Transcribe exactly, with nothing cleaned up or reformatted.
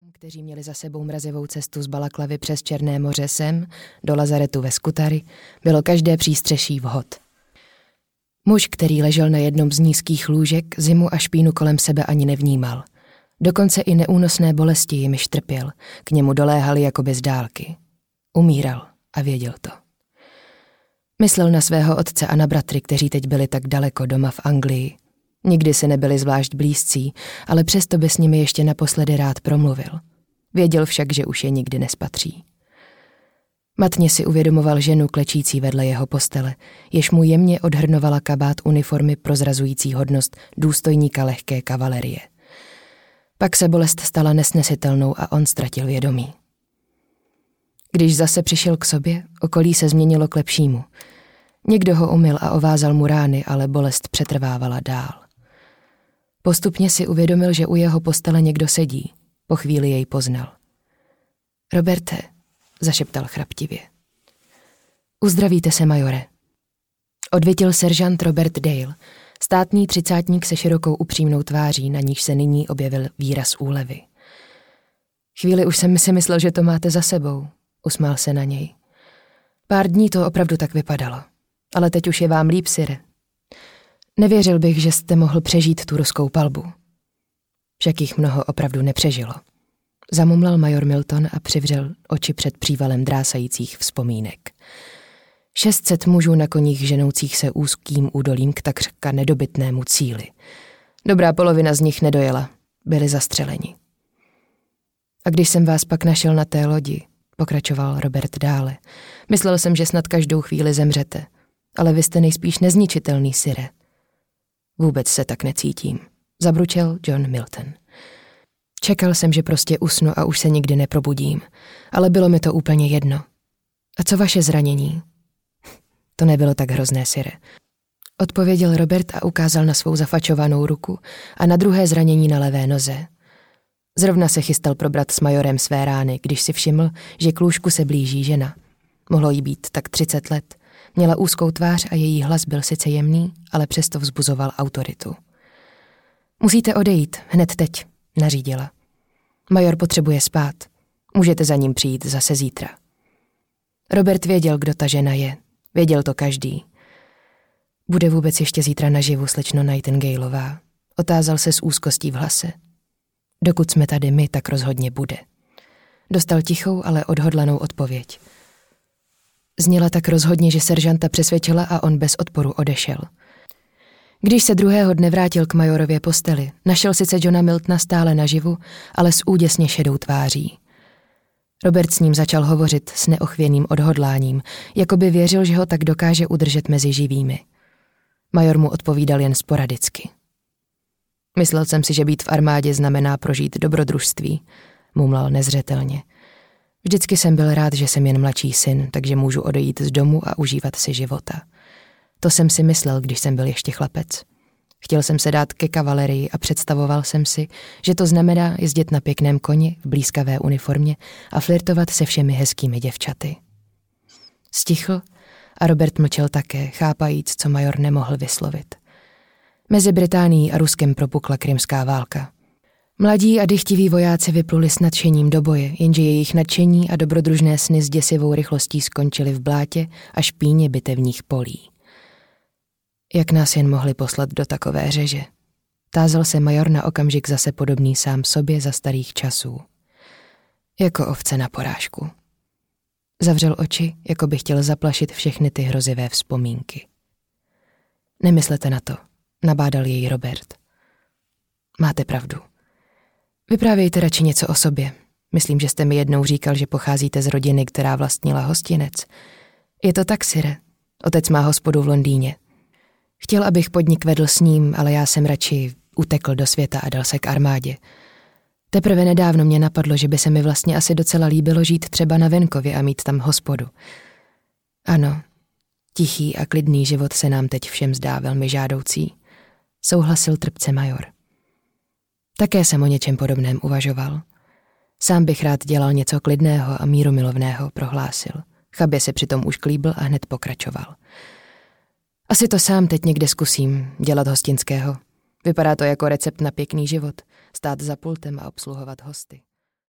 kteří měli za sebou mrazivou cestu z Balaklavy přes Černé moře sem, do lazaretu ve Skutari, bylo každé přístřeší vhod. Muž, který ležel na jednom z nízkých lůžek, zimu a špínu kolem sebe ani nevnímal. Dokonce i neúnosné bolesti jimiž trpěl, k němu doléhaly jakoby z dálky. Umíral a věděl to. Myslel na svého otce a na bratry, kteří teď byli tak daleko doma v Anglii. Nikdy si nebyli zvlášť blízcí, ale přesto by s nimi ještě naposledy rád promluvil. Věděl však, že už je nikdy nespatří. Matně si uvědomoval ženu klečící vedle jeho postele, jež mu jemně odhrnovala kabát uniformy prozrazující hodnost důstojníka lehké kavalerie. Pak se bolest stala nesnesitelnou a on ztratil vědomí. Když zase přišel k sobě, okolí se změnilo k lepšímu. Někdo ho umyl a ovázal mu rány, ale bolest přetrvávala dál. Postupně si uvědomil, že u jeho postele někdo sedí. Po chvíli jej poznal. Roberte, zašeptal chraptivě. Uzdravíte se, majore. Odvětil seržant Robert Dale, státní třicátník se širokou upřímnou tváří, na níž se nyní objevil výraz úlevy. Chvíli už jsem si myslel, že to máte za sebou, usmál se na něj. Pár dní to opravdu tak vypadalo, ale teď už je vám líp, sire. Nevěřil bych, že jste mohl přežít tu ruskou palbu. Však jich mnoho opravdu nepřežilo. Zamumlal major Milton a přivřel oči před přívalem drásajících vzpomínek. Šestset mužů na koních ženoucích se úzkým údolím k takřka nedobytnému cíli. Dobrá polovina z nich nedojela, byli zastřeleni. A když jsem vás pak našel na té lodi, pokračoval Robert dále, myslel jsem, že snad každou chvíli zemřete, ale vy jste nejspíš nezničitelný, sire. Vůbec se tak necítím, zabručel John Milton. Čekal jsem, že prostě usnu a už se nikdy neprobudím, ale bylo mi to úplně jedno. A co vaše zranění? To nebylo tak hrozné, sire. Odpověděl Robert a ukázal na svou zafačovanou ruku a na druhé zranění na levé noze. Zrovna se chystal probrat s majorem své rány, když si všiml, že k lůžku se blíží žena. Mohlo jí být tak třicet let. Měla úzkou tvář a její hlas byl sice jemný, ale přesto vzbuzoval autoritu. Musíte odejít, hned teď, nařídila. Major potřebuje spát. Můžete za ním přijít zase zítra. Robert věděl, kdo ta žena je. Věděl to každý. Bude vůbec ještě zítra naživu, slečno Nightingaleová? Otázal se s úzkostí v hlase. Dokud jsme tady my, tak rozhodně bude. Dostal tichou, ale odhodlanou odpověď. Zněla tak rozhodně, že seržanta přesvědčila a on bez odporu odešel. Když se druhého dne vrátil k majorově posteli, našel sice Johna Miltona stále naživu, ale s úděsně šedou tváří. Robert s ním začal hovořit s neochvěným odhodláním, jako by věřil, že ho tak dokáže udržet mezi živými. Major mu odpovídal jen sporadicky. Myslel jsem si, že být v armádě znamená prožít dobrodružství, mumlal nezřetelně. Vždycky jsem byl rád, že jsem jen mladší syn, takže můžu odejít z domu a užívat si života. To jsem si myslel, když jsem byl ještě chlapec. Chtěl jsem se dát ke kavalerii a představoval jsem si, že to znamená jezdit na pěkném koni v blízkavé uniformě a flirtovat se všemi hezkými děvčaty. Stichl a Robert mlčel také, chápajíc, co major nemohl vyslovit. Mezi Británií a Ruskem propukla krymská válka. Mladí a dychtiví vojáci vypluli s nadšením do boje, jenže jejich nadšení a dobrodružné sny s děsivou rychlostí skončily v blátě a špíně bitevních polí. Jak nás jen mohli poslat do takové řeže? Tázal se major na okamžik zase podobný sám sobě za starých časů. Jako ovce na porážku. Zavřel oči, jako by chtěl zaplašit všechny ty hrozivé vzpomínky. Nemyslete na to, nabádal jej Robert. Máte pravdu. Vyprávějte radši něco o sobě. Myslím, že jste mi jednou říkal, že pocházíte z rodiny, která vlastnila hostinec. Je to tak, sire. Otec má hospodu v Londýně. Chtěl, abych podnik vedl s ním, ale já jsem radši utekl do světa a dal se k armádě. Teprve nedávno mě napadlo, že by se mi vlastně asi docela líbilo žít třeba na venkově a mít tam hospodu. Ano, tichý a klidný život se nám teď všem zdá velmi žádoucí, souhlasil trpce major. Také jsem o něčem podobném uvažoval. Sám bych rád dělal něco klidného a mírumilovného, prohlásil. Chabě se přitom už klíbl a hned pokračoval. Asi to sám teď někde zkusím, dělat hostinského. Vypadá to jako recept na pěkný život, stát za pultem a obsluhovat hosty.